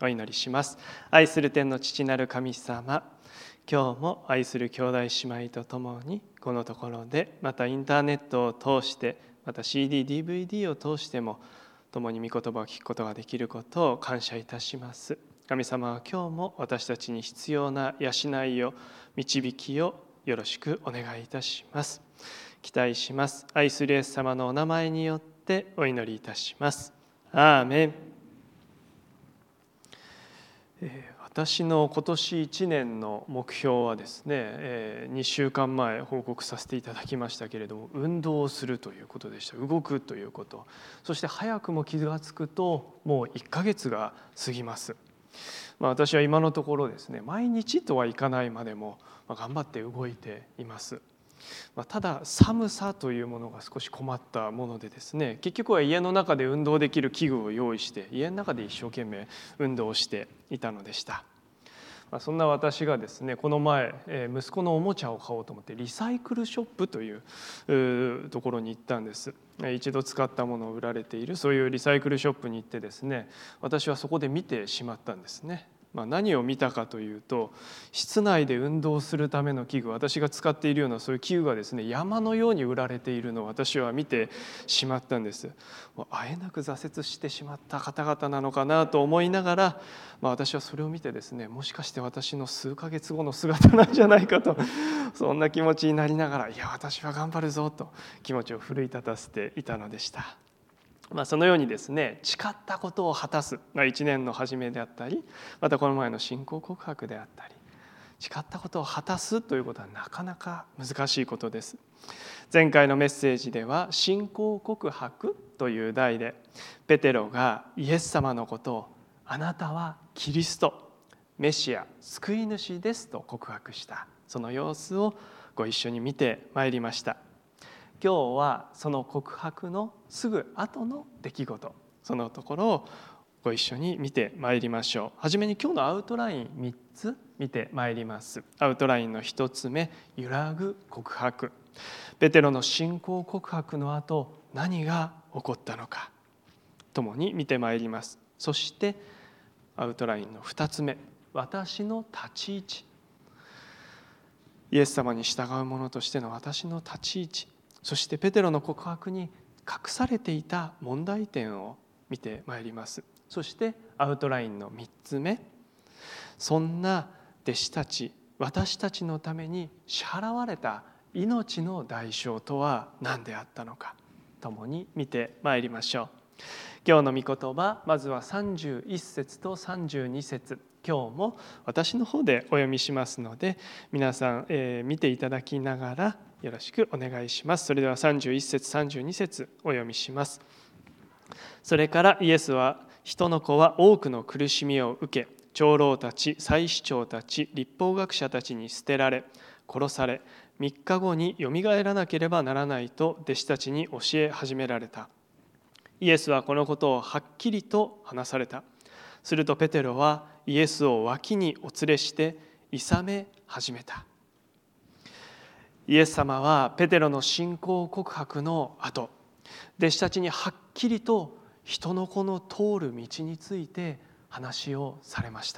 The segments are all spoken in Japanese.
お祈りします。愛する天の父なる神様、今日も愛する兄弟姉妹と共にこのところで、またインターネットを通して、また CD、DVD を通しても共に御言葉を聞くことができることを感謝いたします。神様は今日も私たちに必要な養いを、導きをよろしくお願いいたします。期待します。愛するイエス様のお名前によってお祈りいたします。アーメン。私の今年1年の目標はですね、2週間前報告させていただきましたけれども、運動をするということでした。動くということ、そして早くも気がつくともう1ヶ月が過ぎます。私は今のところですね、毎日とはいかないまでも頑張って動いています。ただ寒さというものが少し困ったものでですね、結局は家の中で運動できる器具を用意して家の中で一生懸命運動をしていたのでした。そんな私がですね、この前息子のおもちゃを買おうと思ってリサイクルショップというところに行ったんです。一度使ったものを売られているそういうリサイクルショップに行ってですね、私はそこで見てしまったんですね。何を見たかというと、室内で運動するための器具、私が使っているようなそういう器具がですね、山のように売られているのを私は見てしまったんです。あえなく挫折してしまった方々なのかなと思いながら、私はそれを見てですね、もしかして私の数ヶ月後の姿なんじゃないかとそんな気持ちになりながら、いや私は頑張るぞと気持ちを奮い立たせていたのでした。そのようにですね、誓ったことを果たす、1年の初めであったり、またこの前の信仰告白であったり、誓ったことを果たすということはなかなか難しいことです。前回のメッセージでは信仰告白という題で、ペテロがイエス様のことをあなたはキリスト、メシア、救い主ですと告白した、その様子をご一緒に見てまいりました。今日はその告白のすぐ後の出来事、そのところをご一緒に見てまいりましょう。はじめに今日のアウトライン3つ見てまいります。アウトラインの1つ目、揺らぐ告白。ペテロの信仰告白の後、何が起こったのか共に見てまいります。そしてアウトラインの2つ目、私の立ち位置。イエス様に従う者としての私の立ち位置、そしてペテロの告白に隠されていた問題点を見てまいります。そしてアウトラインの3つ目、そんな弟子たち、私たちのために支払われた命の代償とは何であったのか共に見てまいりましょう。今日の御言葉、まずは31節と32節、今日も私の方でお読みしますので、皆さん、見ていただきながらよろしくお願いします。それでは31節32節お読みします。それからイエスは、人の子は多くの苦しみを受け、長老たち、祭司長たち、律法学者たちに捨てられ、殺され、3日後によみがえらなければならないと弟子たちに教え始められた。イエスはこのことをはっきりと話された。するとペテロはイエスを脇にお連れしていさめ始めた。イエス様はペテロの信仰告白の後、弟子たちにはっきりと人の子の通る道について話をされました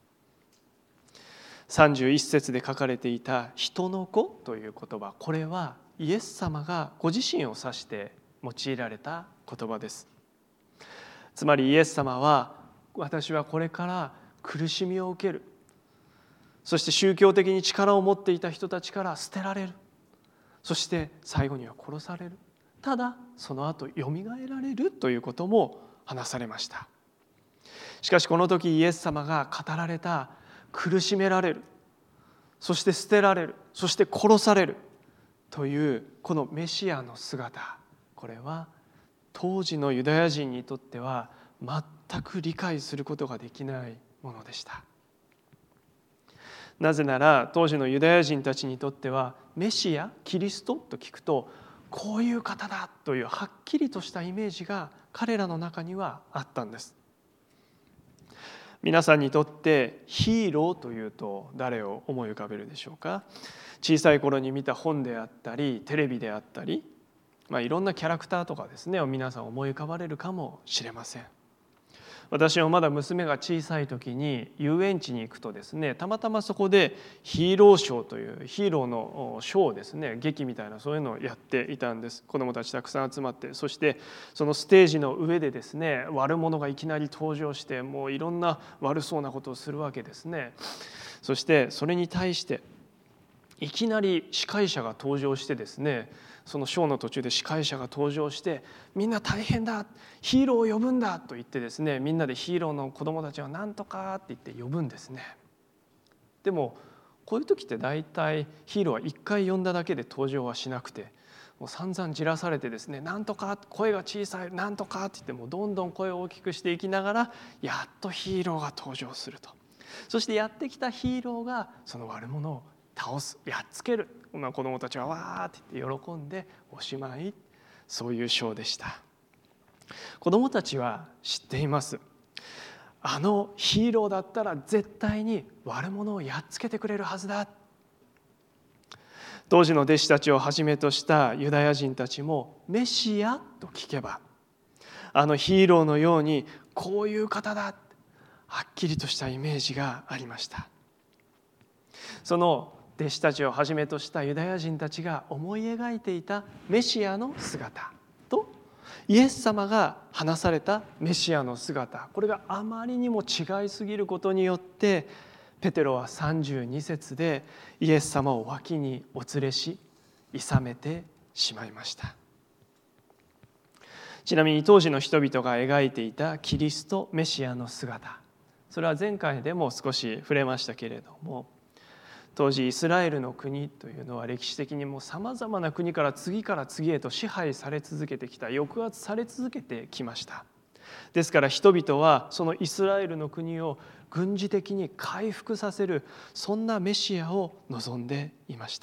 。31節で書かれていた人の子という言葉、これはイエス様がご自身を指して用いられた言葉です。つまりイエス様は、私はこれから苦しみを受ける、そして宗教的に力を持っていた人たちから捨てられる、そして最後には殺される、ただその後よみがえられるということも話されました。しかしこの時イエス様が語られた苦しめられる、そして捨てられる、そして殺されるというこのメシアの姿、これは当時のユダヤ人にとっては全く理解することができないものでした。なぜなら当時のユダヤ人たちにとっては、メシア、キリストと聞くと、こういう方だというはっきりとしたイメージが彼らの中にはあったんです。皆さんにとってヒーローというと誰を思い浮かべるでしょうか。小さい頃に見た本であったりテレビであったり、いろんなキャラクターとかですね、皆さん思い浮かばれるかもしれません。 私はまだ娘が小さい時に遊園地に行くとですね、たまたまそこでヒーローショーというヒーローのショーですね、劇みたいなそういうのをやっていたんです。子どもたちたくさん集まって、そしてそのステージの上でですね、悪者がいきなり登場して、もういろんな悪そうなことをするわけですね。そしてそれに対していきなり司会者が登場してですね、そのショーの途中で司会者が登場して、みんな大変だ、ヒーローを呼ぶんだと言ってですね、みんなでヒーローの子どもたちは何とかって言って呼ぶんですね。でもこういう時って大体ヒーローは一回呼んだだけで登場はしなくて、もう散々じらされてですね、なんとか、声が小さい、なんとかって言って、もうどんどん声を大きくしていきながら、やっとヒーローが登場すると。そしてやってきたヒーローがその悪者を倒す、やっつける。子どもたちはわーって言って喜んでおしまい。そういうショーでした。子どもたちは知っています。あのヒーローだったら絶対に悪者をやっつけてくれるはずだ。当時の弟子たちをはじめとしたユダヤ人たちも、メシアと聞けばあのヒーローのようにこういう方だ、はっきりとしたイメージがありました。その弟子たちをはじめとしたユダヤ人たちが思い描いていたメシアの姿と、イエス様が話されたメシアの姿、これがあまりにも違いすぎることによって、ペテロは32節でイエス様を脇にお連れし、諌めてしまいました。ちなみに当時の人々が描いていたキリストメシアの姿、それは前回でも少し触れましたけれども、当時イスラエルの国というのは歴史的にもさまざまな国から次へと支配され続けてきた、抑圧され続けてきました。ですから人々はそのイスラエルの国を軍事的に回復させる、そんなメシアを望んでいました。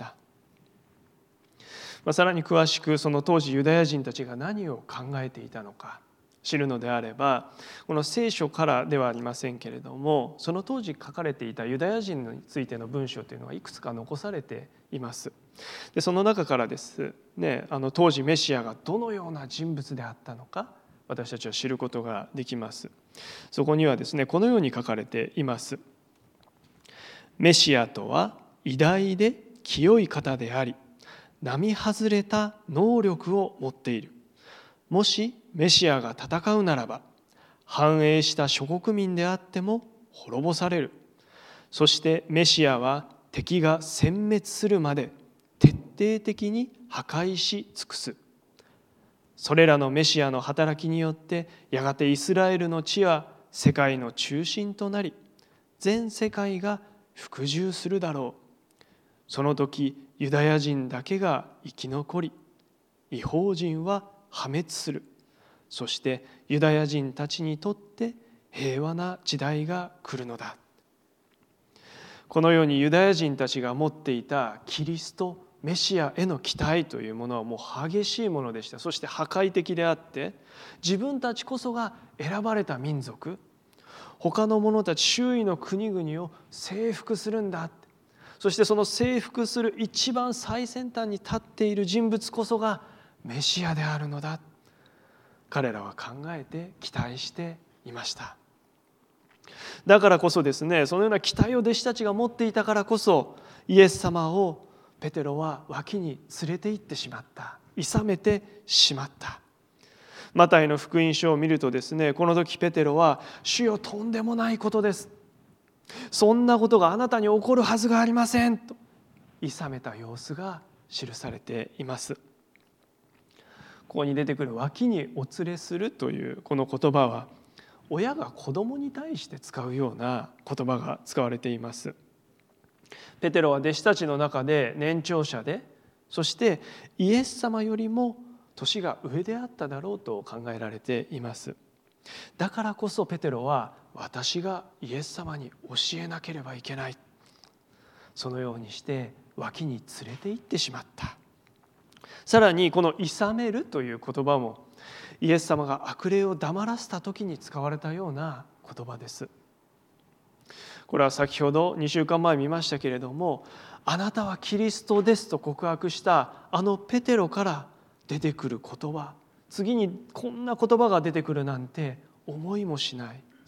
さらに詳しくその当時ユダヤ人たちが何を考えていたのか知るのであれば、この聖書からではありませんけれども、その当時書かれていたユダヤ人についての文章というのがいくつか残されています。でその中からですね、当時メシアがどのような人物であったのか、私たちは知ることができます。そこにはですね、このように書かれています。メシアとは偉大で清い方であり、並外れた能力を持っている。もしメシアが戦うならば、繁栄した諸国民であっても滅ぼされる。そしてメシアは敵が殲滅するまで徹底的に破壊し尽くす。それらのメシアの働きによって、やがてイスラエルの地は世界の中心となり、全世界が服従するだろう。その時ユダヤ人だけが生き残り、異邦人は破滅する。そしてユダヤ人たちにとって平和な時代が来るのだ。このようにユダヤ人たちが持っていたキリストメシアへの期待というものはもう激しいものでした。そして破壊的であって、自分たちこそが選ばれた民族、他の者たち周囲の国々を征服するんだ。そしてその征服する一番最先端に立っている人物こそがメシアであるのだ。彼らは考えて期待していました。だからこそですね、そのような期待を弟子たちが持っていたからこそ、イエス様をペテロは脇に連れて行ってしまった。諌めてしまった。マタイの福音書を見るとですね、この時ペテロは、主よ、とんでもないことです。そんなことがあなたに起こるはずがありませんと諌めた様子が記されています。ここに出てくる脇にお連れするというこの言葉は、親が子供に対して使うような言葉が使われています。ペテロは弟子たちの中で年長者で、そしてイエス様よりも年が上であっただろうと考えられています。だからこそペテロは、私がイエス様に教えなければいけない、そのようにして脇に連れて行ってしまった。さらにこの諌めるという言葉も、イエス様が悪霊を黙らせた時に使われたような言葉です。これは先ほど2週間前見ましたけれども、あなたはキリストですと告白したあのペテロから出てくる言葉、次にこんな言葉が出てくるなんて思いもしない、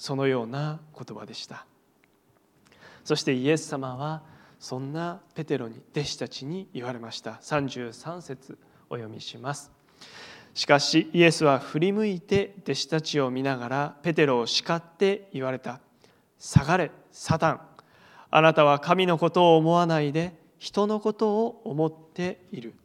そのような言葉でした。そしてイエス様はそんなペテロに、弟子たちに言われました。33節お読みします。しかしイエスは振り向いて弟子たちを見ながらペテロを叱って言われた。下がれ、サタン。あなたは神のことを思わないで人のことを思っている。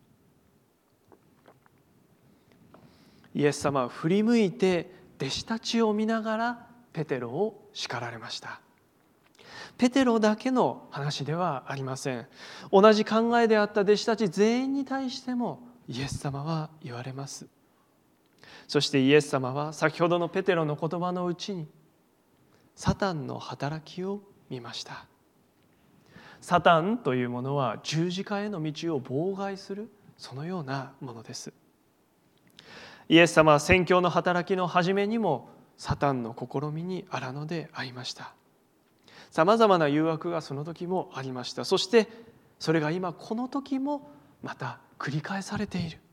イエス様は振り向いて弟子たちを見ながらペテロを叱られました。ペテロだけの話ではありません。同じ考えであった弟子たち全員に対してもイエス様は言われます。そしてイエス様は先ほどのペテロの言葉のうちにサタンの働きを見ました。サタンというものは十字架への道を妨害する、そのようなものです。イエス様は宣教の働きの初めにもサタンの試みに荒野で会いました。さまざまな誘惑がその時もありました。そしてそれが今この時もまた繰り返されている。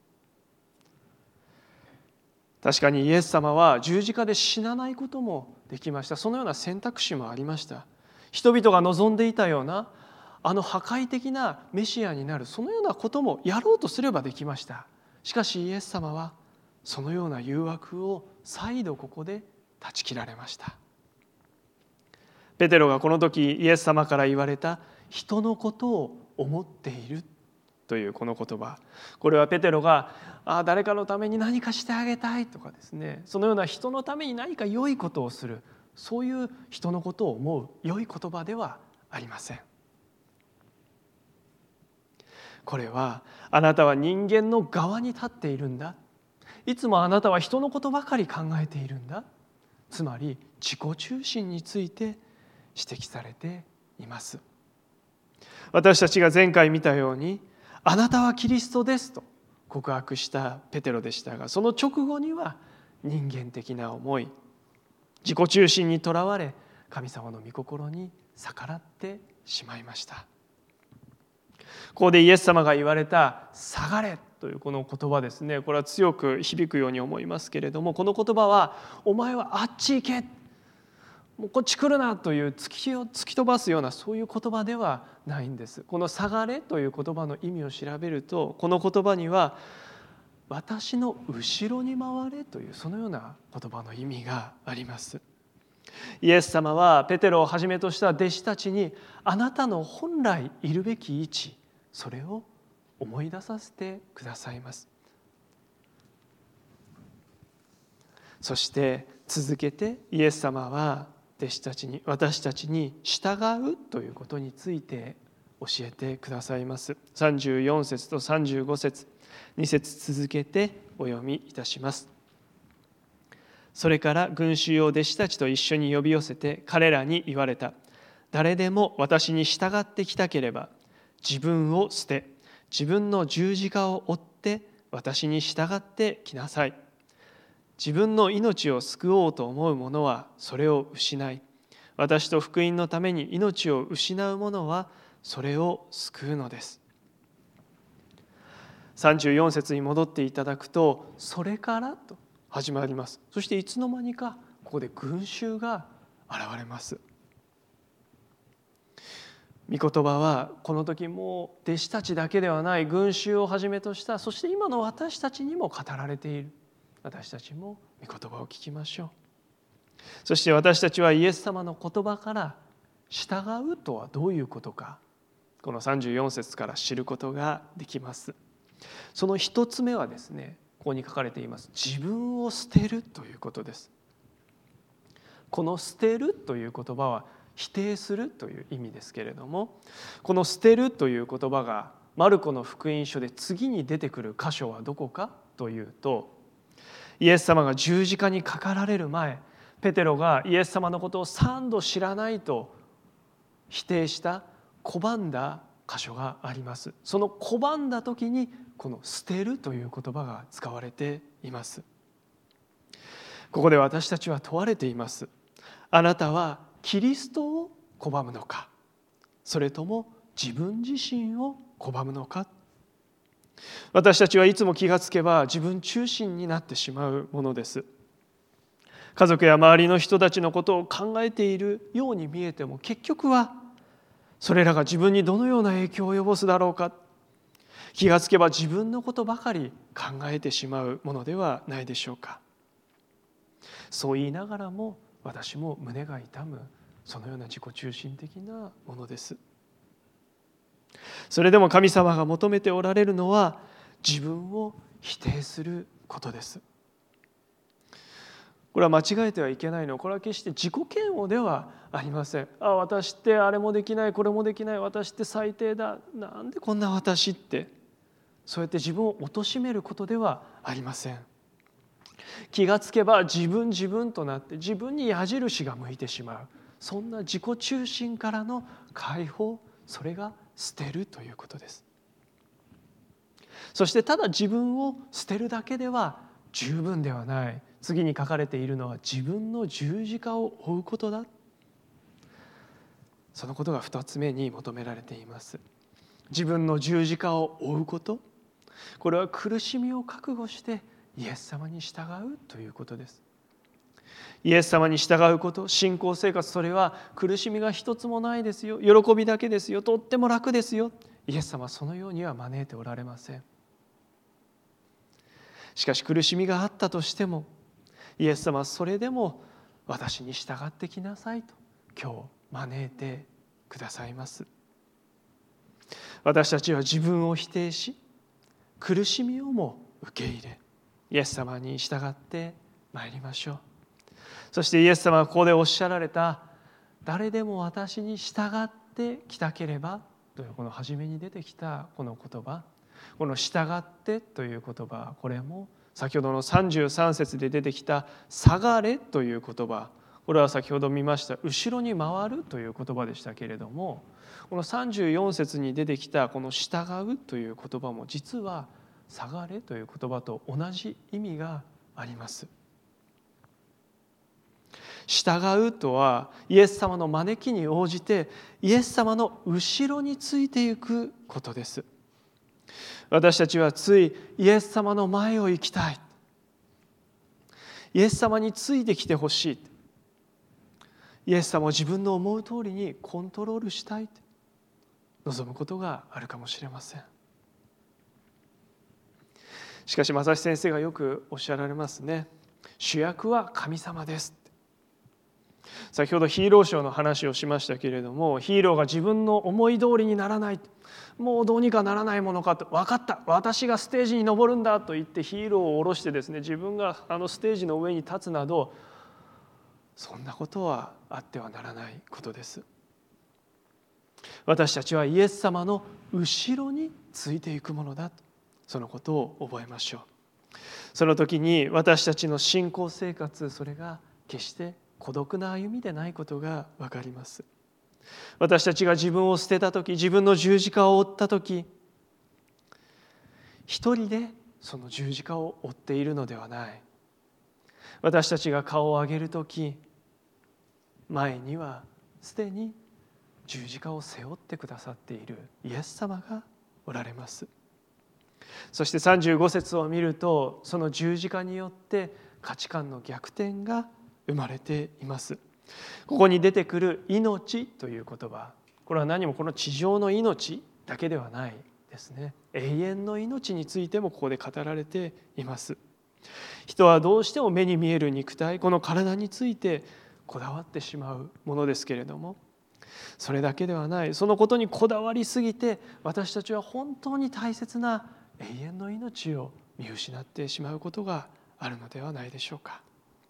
確かにイエス様は十字架で死なないこともできました。そのような選択肢もありました。人々が望んでいたような破壊的なメシアになる、そのようなこともやろうとすればできました。しかしイエス様はそのような誘惑を再度ここで断ち切られました。ペテロがこの時イエス様から言われた人のことを思っているというこの言葉、これはペテロが誰かのために何かしてあげたいとかですね、そのような人のために何か良いことをする、そういう人のことを思う良い言葉ではありません。これはあなたは人間の側に立っているんだ、いつもあなたは人のことばかり考えているんだ、つまり自己中心について指摘されています。私たちが前回見たように、あなたはキリストですと告白したペテロでしたが、その直後には人間的な思い、自己中心にとらわれ神様の御心に逆らってしまいました。ここでイエス様が言われた下がれというこの言葉ですね、これは強く響くように思いますけれども、この言葉はお前はあっち行け、もうこっち来るなという突き飛ばすようなそういう言葉ではないんです。この下がれという言葉の意味を調べると、この言葉には私の後ろに回れというそのような言葉の意味があります。イエス様はペテロをはじめとした弟子たちに、あなたの本来いるべき位置、それを思い出させてくださいます。そして続けてイエス様は弟子たちに、私たちに従うということについて教えてくださいます。34節と35節、2節続けてお読みいたします。それから群衆を弟子たちと一緒に呼び寄せて彼らに言われた。誰でも私に従ってきたければ、自分を捨て、自分の十字架を追って私に従ってきなさい。自分の命を救おうと思う者はそれを失い、私と福音のために命を失う者はそれを救うのです。34節に戻っていただくと、それからと始まります。そしていつの間にかここで群衆が現れます。御言葉はこの時も弟子たちだけではない群衆をはじめとした、そして今の私たちにも語られている。私たちも御言葉を聞きましょう。そして私たちはイエス様の言葉から従うとはどういうことか、この34節から知ることができます。その一つ目はですね、ここに書かれています自分を捨てるということです。この捨てるという言葉は否定するという意味ですけれども、この捨てるという言葉がマルコの福音書で次に出てくる箇所はどこかというと、イエス様が十字架にかかられる前、ペテロがイエス様のことを3度知らないと否定した拒んだ箇所があります。その拒んだ時にこの捨てるという言葉が使われています。ここで私たちは問われています。あなたはキリストを拒むのか、それとも自分自身を拒むのか。私たちはいつも気がつけば自分中心になってしまうものです。 家族や周りの人たちのことを考えているように見えても、結局はそれらが自分にどのような影響を及ぼすだろうか、気がつけば自分のことばかり考えてしまうものではないでしょうか。そう言いながらも私も胸が痛む、そのような自己中心的なものです。それでも神様が求めておられるのは自分を否定することです。これは間違えてはいけないの。これは決して自己嫌悪ではありません。私ってあれもできない、これもできない、私って最低だ、なんでこんな私って、そうやって自分を貶めることではありません。気がつけば自分となって自分に矢印が向いてしまう、そんな自己中心からの解放、それが捨てるということです。そしてただ自分を捨てるだけでは十分ではない。次に書かれているのは自分の十字架を追うことだ。そのことが2つ目に求められています。自分の十字架を追うこと、これは苦しみを覚悟してイエス様に従うということです。イエス様に従うこと、信仰生活、それは苦しみが一つもないですよ、喜びだけですよ、とっても楽ですよ。イエス様はそのようには招いておられません。しかし苦しみがあったとしても、イエス様はそれでも私に従ってきなさいと今日招いてくださいます。私たちは自分を否定し、苦しみをも受け入れ、イエス様に従ってまいりましょう。そしてイエス様はここでおっしゃられた、誰でも私に従ってきたければというこの初めに出てきたこの言葉、この従ってという言葉、これも先ほどの33節で出てきた下がれという言葉、これは先ほど見ました後ろに回るという言葉でしたけれども、この34節に出てきたこの従うという言葉も実は下がれという言葉と同じ意味があります。従うとはイエス様の招きに応じてイエス様の後ろについていくことです。私たちはついイエス様の前を行きたい、イエス様についてきてほしい、イエス様を自分の思う通りにコントロールしたいと望むことがあるかもしれません。しかし正志先生がよくおっしゃられますね。主役は神様です。先ほどヒーローショーの話をしましたけれども、ヒーローが自分の思い通りにならない、もうどうにかならないものかと、分かった、私がステージに登るんだと言ってヒーローを下ろしてですね、自分がステージの上に立つなど、そんなことはあってはならないことです。私たちはイエス様の後ろについていくものだと、そのことを覚えましょう。その時に私たちの信仰生活、それが決して孤独な歩みでないことが分かります。私たちが自分を捨てた時、自分の十字架を追った時、一人でその十字架を追っているのではない。私たちが顔を上げる時、前にはすでに十字架を背負ってくださっているイエス様がおられます。そして35節を見ると、その十字架によって価値観の逆転が生まれています。ここに出てくる命という言葉、これは何もこの地上の命だけではないですね。永遠の命についてもここで語られています。人はどうしても目に見える肉体、この体についてこだわってしまうものですけれども、それだけではない。そのことにこだわりすぎて、私たちは本当に大切な永遠の命を見失ってしまうことがあるのではないでしょうか。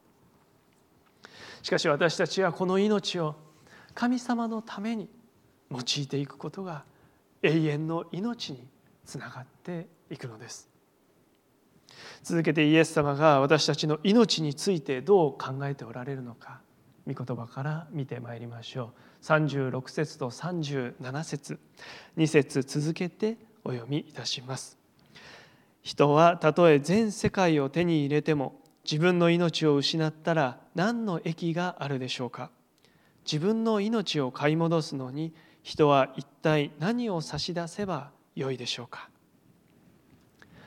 しかし私たちはこの命を神様のために用いていくことが永遠の命につながっていくのです。続けてイエス様が私たちの命についてどう考えておられるのか、御言葉から見てまいりましょう。36節と37節、2節続けてお読みいたします。人はたとえ全世界を手に入れても自分の命を失ったら何の益があるでしょうか。自分の命を買い戻すのに人は一体何を差し出せばよいでしょうか。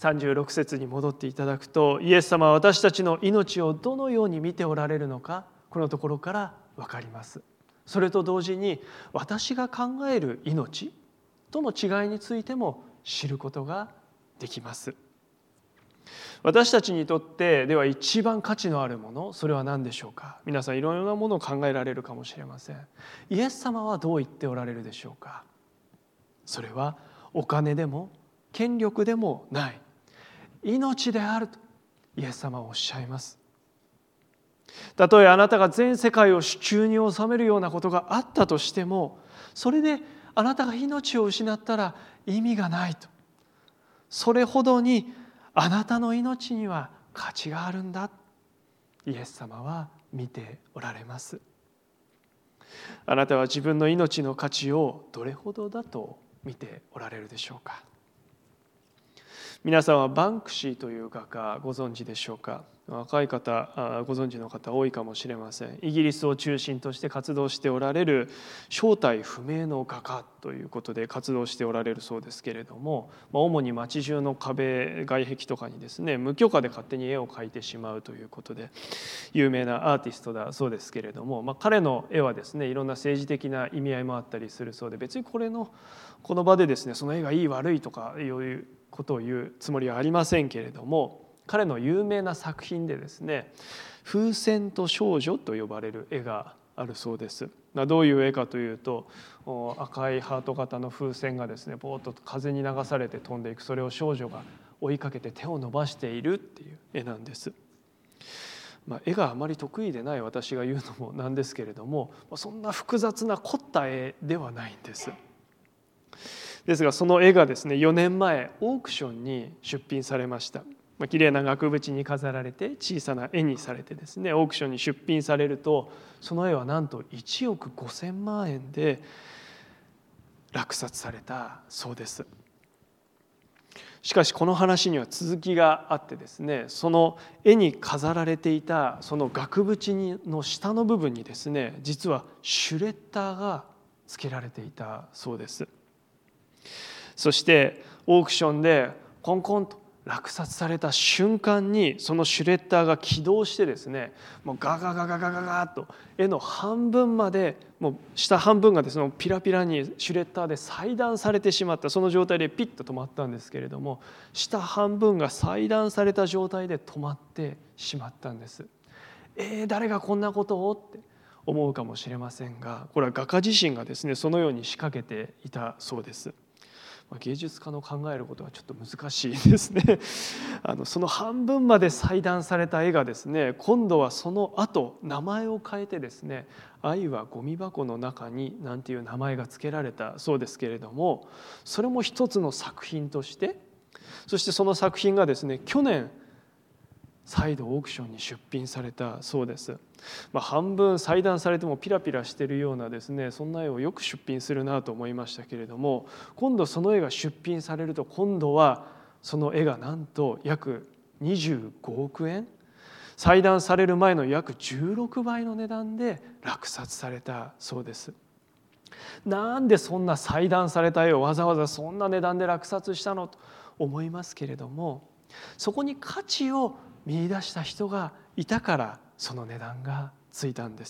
36節に戻っていただくと、イエス様は私たちの命をどのように見ておられるのか、このところから分かります。それと同時に私が考える命との違いについても知ることができます。私たちにとってでは一番価値のあるもの、それは何でしょうか。皆さんいろいろなものを考えられるかもしれません。イエス様はどう言っておられるでしょうか。それはお金でも権力でもない、命であるとイエス様はおっしゃいます。たとえあなたが全世界を手中に収めるようなことがあったとしても、それであなたが命を失ったら意味がないと。それほどにあなたの命には価値があるんだ、イエス様は見ておられます。あなたは自分の命の価値をどれほどだと見ておられるでしょうか。皆さんはバンクシーという画家ご存知でしょうか。若い方ご存知の方多いかもしれません。イギリスを中心として活動しておられる正体不明の画家ということで活動しておられるそうですけれども、主に街中の壁外壁とかにですね、無許可で勝手に絵を描いてしまうということで有名なアーティストだそうですけれども、彼の絵はですね、いろんな政治的な意味合いもあったりするそうで、別にこの場でですね、その絵がいい悪いとかいうことを言うつもりはありませんけれども、彼の有名な作品でですね、風船と少女と呼ばれる絵があるそうです。どういう絵かというと、赤いハート型の風船がですね、ぼーっと風に流されて飛んでいく、それを少女が追いかけて手を伸ばしているっていう絵なんです。絵があまり得意でない私が言うのもなんですけれども、そんな複雑な凝った絵ではないんです。ですがその絵がですね、4年前オークションに出品されました。きれいな額縁に飾られて小さな絵にされてですね、オークションに出品されると、その絵はなんと1億5000万円で落札されたそうです。しかしこの話には続きがあってですね、その絵に飾られていたその額縁の下の部分にですね、実はシュレッダーが付けられていたそうです。そしてオークションでコンコンと落札された瞬間に、そのシュレッダーが起動してですね、もうガガガガガガガッと絵の半分まで、もう下半分がですねピラピラにシュレッダーで裁断されてしまった、その状態でピッと止まったんですけれども、下半分が裁断された状態で止まってしまったんです。誰がこんなことをって思うかもしれませんが、これは画家自身がですねそのように仕掛けていたそうです。芸術家の考えることはちょっと難しいですね。その半分まで裁断された絵がですね、今度はその後名前を変えてですね、愛はゴミ箱の中になんていう名前が付けられたそうですけれども、それも一つの作品として、そしてその作品がですね去年再度オークションに出品されたそうです。半分裁断されてもピラピラしているようなですね、そんな絵をよく出品するなと思いましたけれども、今度その絵が出品されると、今度はその絵がなんと約25億円、裁断される前の約16倍の値段で落札されたそうです。なんでそんな裁断された絵をわざわざそんな値段で落札したのと思いますけれども、そこに価値を見出した人がいたからその値段がついたんです。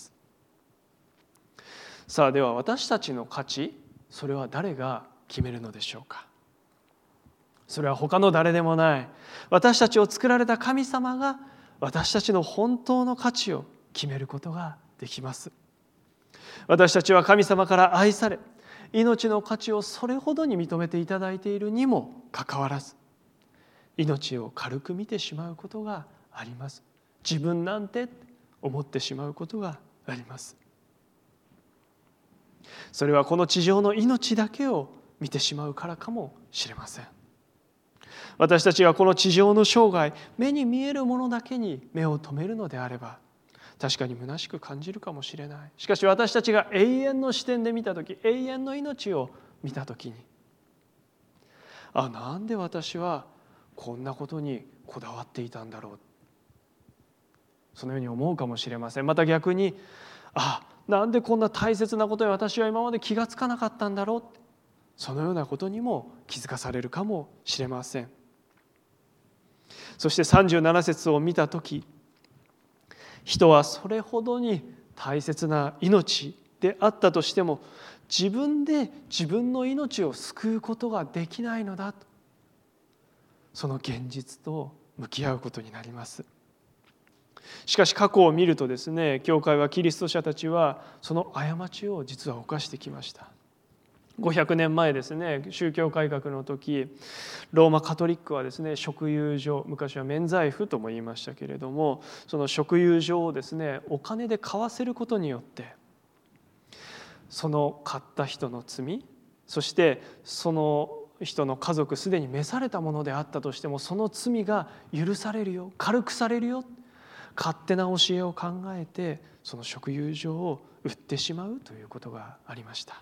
さあ、では私たちの価値、それは誰が決めるのでしょうか。それは他の誰でもない、私たちを作られた神様が私たちの本当の価値を決めることができます。私たちは神様から愛され、命の価値をそれほどに認めていただいているにもかかわらず、命を軽く見てしまうことがあります。自分なんて思ってしまうことがあります。それはこの地上の命だけを見てしまうからかもしれません。私たちがこの地上の生涯、目に見えるものだけに目を留めるのであれば、確かに虚しく感じるかもしれない。しかし私たちが永遠の視点で見たとき、永遠の命を見たときに、なんで私はこんなことにこだわっていたんだろう、そのように思うかもしれません。また逆に、なんでこんな大切なことに私は今まで気がつかなかったんだろう、そのようなことにも気づかされるかもしれません。 そして37節を見たとき、人はそれほどに大切な命であったとしても、自分で自分の命を救うことができないのだと、その現実と向き合うことになります。しかし過去を見るとですね、教会はキリスト者たちはその過ちを実は犯してきました。500年前ですね、宗教改革の時、ローマカトリックはですね、贖有所、昔は免罪符とも言いましたけれども、その贖有所をですね、お金で買わせることによって、その買った人の罪、そしてその人の家族すでに召されたものであったとしても、その罪が許されるよ、軽くされるよ、勝手な教えを考えてその贖有所を売ってしまうということがありました。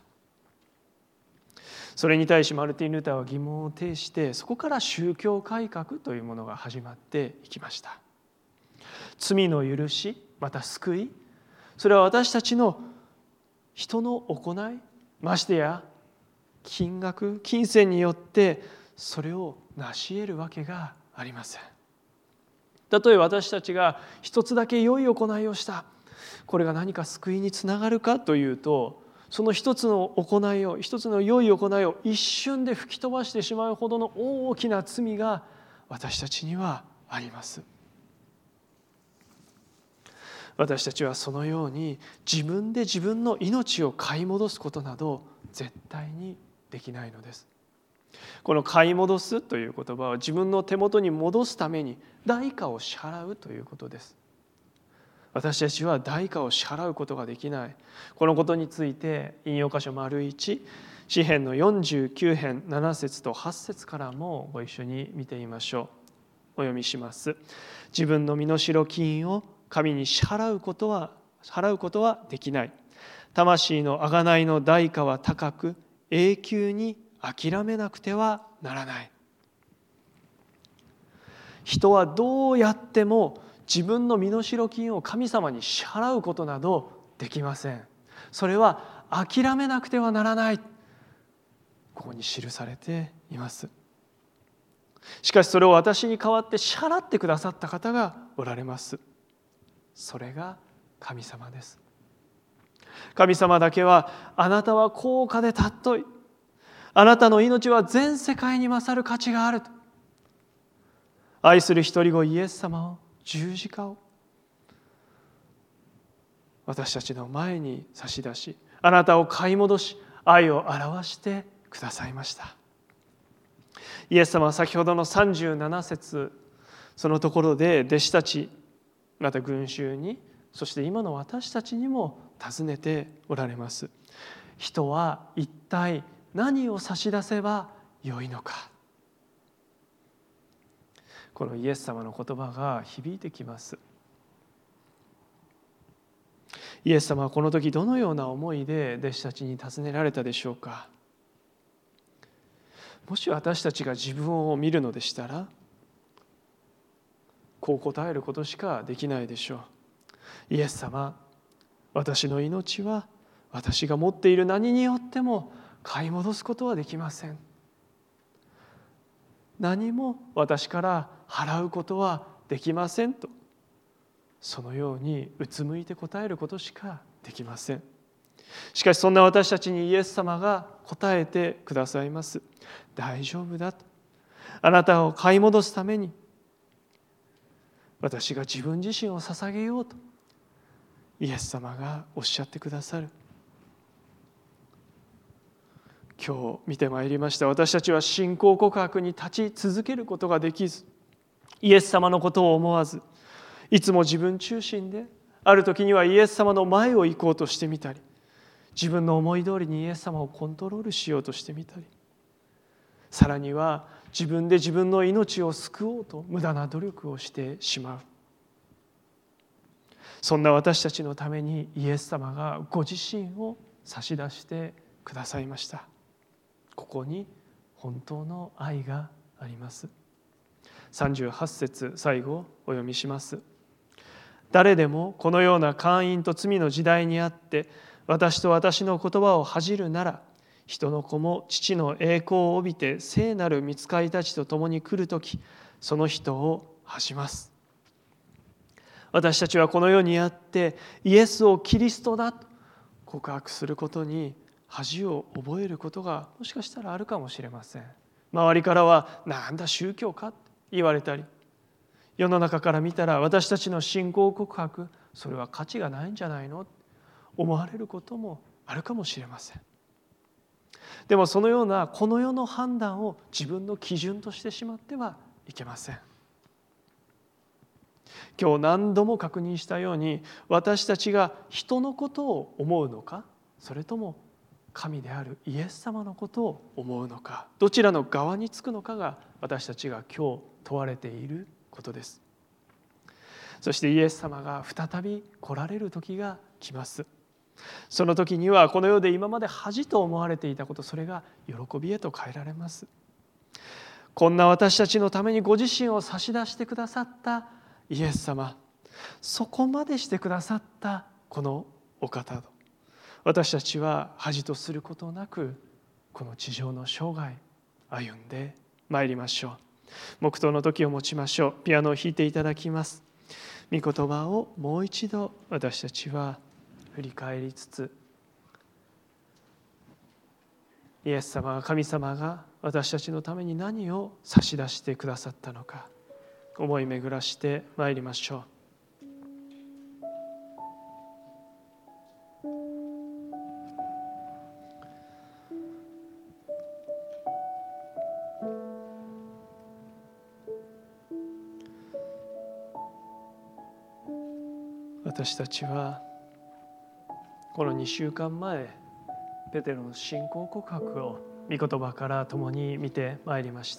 それに対しマルティン・ルターは疑問を呈して、そこから宗教改革というものが始まっていきました。罪の許し、また救い、それは私たちの人の行い、ましてや金銭によってそれを成し得るわけがありません。たとえ私たちが一つだけ良い行いをした、これが何か救いにつながるかというと、その一つの良い行いを一瞬で吹き飛ばしてしまうほどの大きな罪が私たちにはあります。私たちはそのように自分で自分の命を買い戻すことなど絶対にできないのです。この買い戻すという言葉は、自分の手元に戻すために代価を支払うということです。私たちは代価を支払うことができない。このことについて引用箇所 ①、詩編の49編7節と8節からもご一緒に見てみましょう。お読みします。自分の身代金を神に支払うことはできない。魂の贖いの代価は高く、永久に諦めなくてはならない。人はどうやっても自分の身代金を神様に支払うことなどできません。それは諦めなくてはならない。ここに記されています。しかしそれを私に代わって支払ってくださった方がおられます。それが神様です。神様だけは、あなたは高価で尊い、あなたの命は全世界に勝る価値があると、愛する一人子イエス様を、十字架を私たちの前に差し出し、あなたを買い戻し、愛を表してくださいました。イエス様は先ほどの37節、そのところで弟子たち、また群衆に、そして今の私たちにも尋ねておられます。人は一体何を差し出せばよいのか。このイエス様の言葉が響いてきます。イエス様はこの時どのような思いで弟子たちに尋ねられたでしょうか。もし私たちが自分を見るのでしたら、こう答えることしかできないでしょう。イエス様、私の命は私が持っている何によっても買い戻すことはできません。何も私から払うことはできませんと、そのようにうつむいて答えることしかできません。しかしそんな私たちにイエス様が答えてくださいます。大丈夫だと。あなたを買い戻すために私が自分自身を捧げようとイエス様がおっしゃってくださる。今日見てまいりました。私たちは信仰告白に立ち続けることができず、イエス様のことを思わず、いつも自分中心で、ある時にはイエス様の前を行こうとしてみたり、自分の思い通りにイエス様をコントロールしようとしてみたり、さらには自分で自分の命を救おうと無駄な努力をしてしまう。そんな私たちのためにイエス様がご自身を差し出してくださいました。ここに本当の愛があります。38節最後お読みします。誰でもこのような姦淫と罪の時代にあって私と私の言葉を恥じるなら、人の子も父の栄光を帯びて聖なる御使いたちと共に来るとき、その人を恥じます。私たちはこの世にあってイエスをキリストだと告白することに恥を覚えることがもしかしたらあるかもしれません。周りからはなんだ宗教かと言われたり、世の中から見たら私たちの信仰告白、それは価値がないんじゃないのと思われることもあるかもしれません。でもそのようなこの世の判断を自分の基準としてしまってはいけません。今日何度も確認したように、私たちが人のことを思うのか、それとも神であるイエス様のことを思うのか、どちらの側につくのかが私たちが今日問われていることです。そしてイエス様が再び来られる時が来ます。その時にはこの世で今まで恥と思われていたこと、それが喜びへと変えられます。こんな私たちのためにご自身を差し出してくださったイエス様、そこまでしてくださったこのお方と、私たちは恥とすることなくこの地上の生涯歩んでまいりましょう。黙祷の時を持ちましょう。ピアノを弾いていただきます。御言葉をもう一度私たちは振り返りつつ、イエス様が、神様が私たちのために何を差し出してくださったのか思い巡らしてまいりましょう。私たちはこの2週間前、ペテロの信仰告白を御言葉から共に見てまいりました。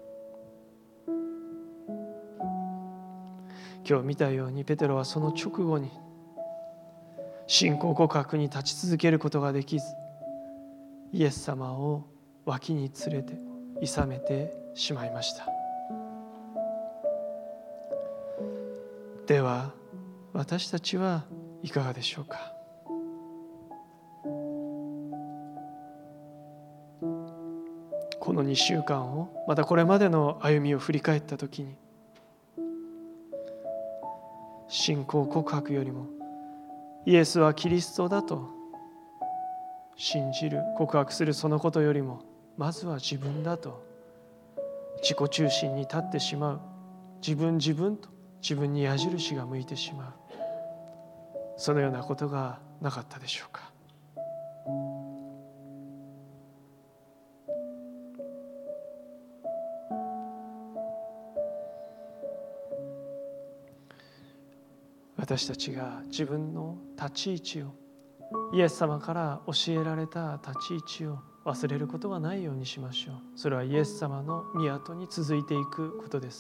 今日見たように、ペテロはその直後に信仰告白に立ち続けることができず、イエス様を脇に連れていさめてしまいました。では私たちはいかがでしょうか。この2週間を、またこれまでの歩みを振り返ったときに、信仰告白よりもイエスはキリストだと信じる、告白するそのことよりも、まずは自分だと自己中心に立ってしまう、自分と自分に矢印が向いてしまう、そのようなことがなかったでしょうか。私たちが自分の立ち位置を、イエス様から教えられた立ち位置を忘れることがないようにしましょう。それはイエス様の御後に続いていくことです。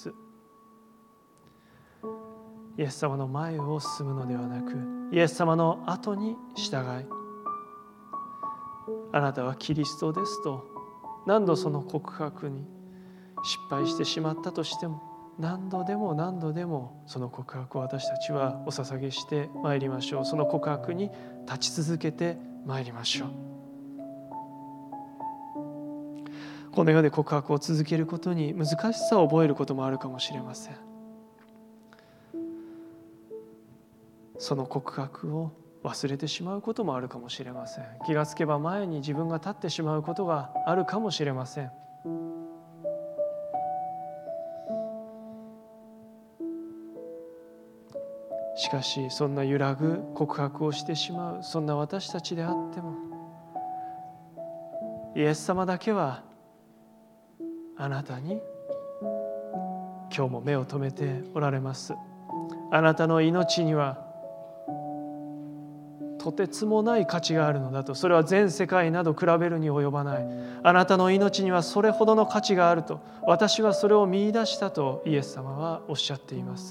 イエス様の前を進むのではなく、イエス様の後に従い、あなたはキリストですと何度その告白に失敗してしまったとしても、何度でもその告白を私たちはお捧げしてまいりましょう。その告白に立ち続けてまいりましょう。この世で告白を続けることに難しさを覚えることもあるかもしれません。その告白を忘れてしまうこともあるかもしれません。気がつけば前に自分が立ってしまうことがあるかもしれません。しかしそんな揺らぐ告白をしてしまう、そんな私たちであっても、イエス様だけはあなたに今日も目を留めておられます。あなたの命にはとてつもない価値があるのだと、それは全世界など比べるに及ばない、あなたの命にはそれほどの価値があると、私はそれを見出したとイエス様はおっしゃっています。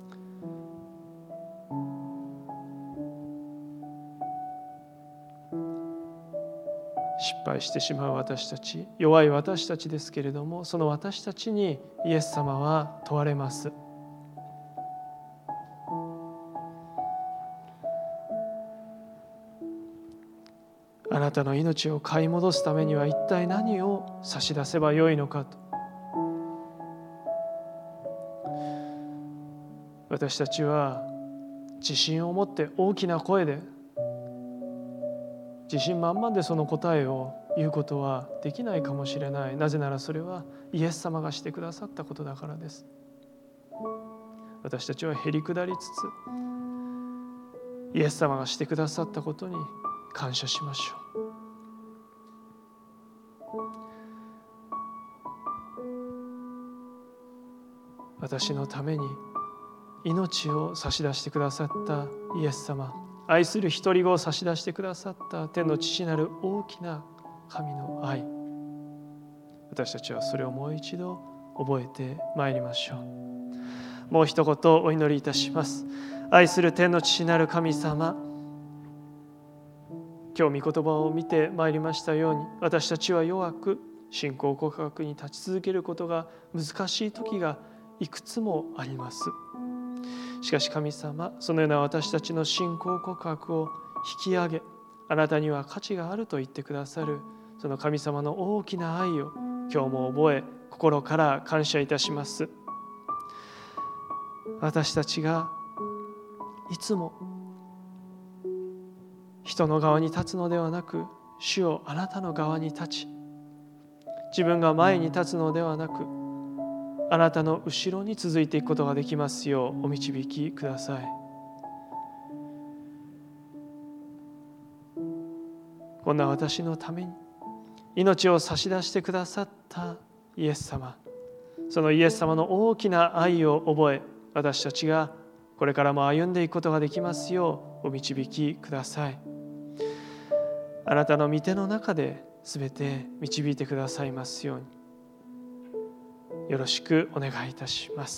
失敗してしまう私たち、弱い私たちですけれども、その私たちにイエス様は問われます。あなたの命を買い戻すためには一体何を差し出せばよいのかと。 私たちは自信を持って大きな声で自信満々でその答えを言うことはできないかもしれない。なぜならそれはイエス様がしてくださったことだからです。私たちはへりくだりつつイエス様がしてくださったことに感謝しましょう。私のために命を差し出してくださったイエス様、愛する一人子を差し出してくださった天の父なる大きな神の愛、私たちはそれをもう一度覚えてまいりましょう。もう一言お祈りいたします。愛する天の父なる神様、今日御言葉を見てまいりましたように、私たちは弱く信仰告白に立ち続けることが難しい時がいくつもあります。しかし神様、そのような私たちの信仰告白を引き上げ、あなたには価値があると言ってくださるその神様の大きな愛を今日も覚え、心から感謝いたします。私たちがいつも人の側に立つのではなく、主よあなたの側に立ち、自分が前に立つのではなく、あなたの後ろに続いていくことができますようお導きください。こんな私のために命を差し出してくださったイエス様、そのイエス様の大きな愛を覚え、私たちがこれからも歩んでいくことができますようお導きください。あなたの御手の中で全て導いてくださいますようによろしくお願いいたします。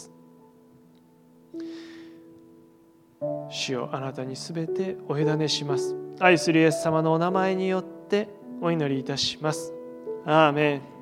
主よ、あなたに全てお委ねします。愛するイエス様のお名前によってお祈りいたします。アーメン。